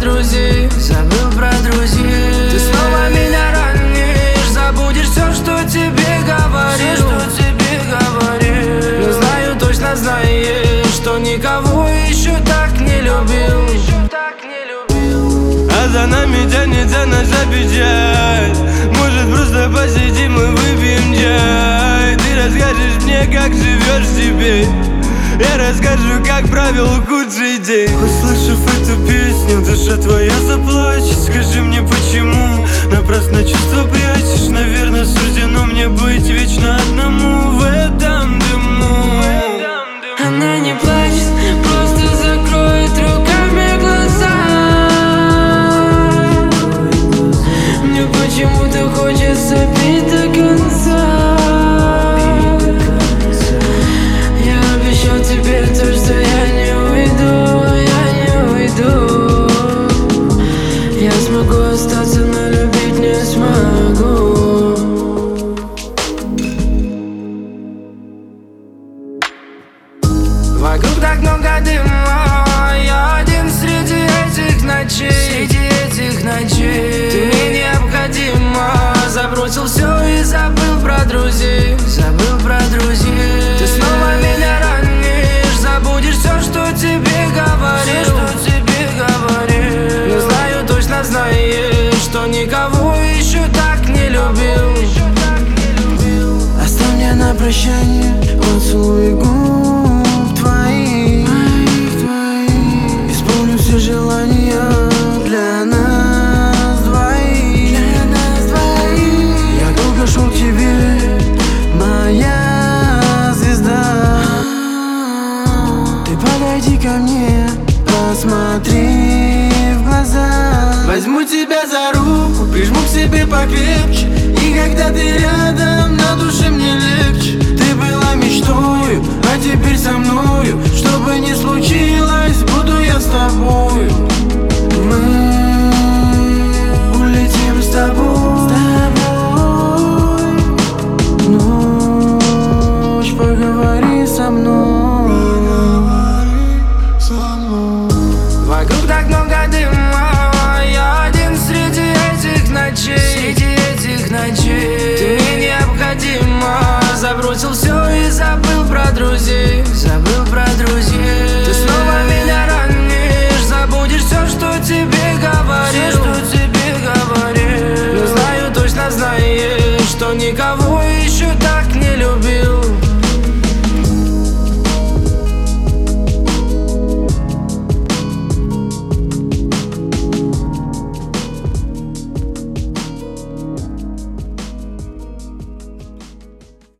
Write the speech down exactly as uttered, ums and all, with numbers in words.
друзей, забыл про друзей. Ты снова меня ранишь, забудешь все, что тебе говорил, все, что тебе говорил. Но знаю, точно знаешь, что никого еще так не любил. А за нами тянется наша печаль. Может, просто посидим и выпьем чай. Ты расскажешь мне, как живешь теперь, я расскажу, как провел худший день. Услышав эту песню, душа твоя заплачет. Скажи мне, почему напрасно чувства прячешь? Наверное, суждено мне быть вечно одному в этом дыму. Она не плачет, просто закроет руками глаза. Мне почему-то хочется пить до конца. Я обещал тебе то, что я не уйду, я не уйду. Я смогу остаться, но любить не смогу. Вокруг так много дыма, я один среди этих ночей, среди этих ночей. Ты мне необходима, забросил все и забыл про друзей, забыл про друзей. Ты снова меня ранишь, забудешь все, что тебе говорил, все, что тебе говорил. Но знаю, точно знаешь, что никого еще так не любил. Оставь мне на прощание поцелуй губ твоих, исполню все желания для нас двоих. Я долго шел к тебе, моя звезда. Ты подойди ко мне, посмотри в глаза. Возьму тебя за руку, прижму к себе покрепче, и когда ты рядом,